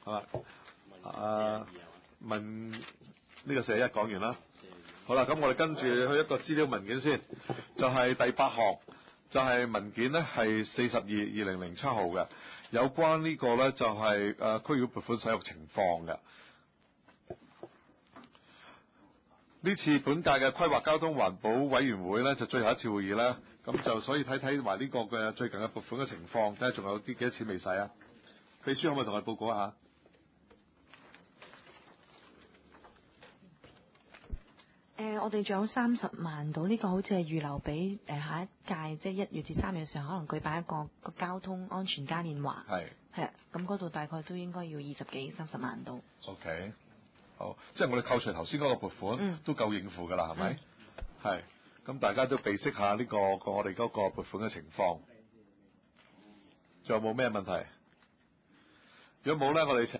好啦，問呢個41講完啦。好啦，咁我哋跟住去一個資料文件先，就係第8項，就係文件呢係42/2007號嘅，有關呢個呢就係區議會撥款使用情況嘅。呢次本屆嘅規劃交通環保委員會呢，就最後一次會議啦，咁就所以睇埋呢個嘅最近嘅撥款嘅情況，睇下仲有啲幾多錢未使啊？秘書可唔可以同我哋報告一下？ 我哋仲有30萬到，呢個好似係預留俾下一屆，即係1月至3月嘅時候，可能舉辦一個交通安全嘉年華。係啊，咁嗰度大概都應該要20幾30萬到。 OK， 好，即係我哋扣除頭先嗰個撥款，都夠應付㗎啦，係咪？係，咁大家都備悉下呢個我哋嗰個撥款嘅情況。仲有冇咩問題？如果冇咧，我哋請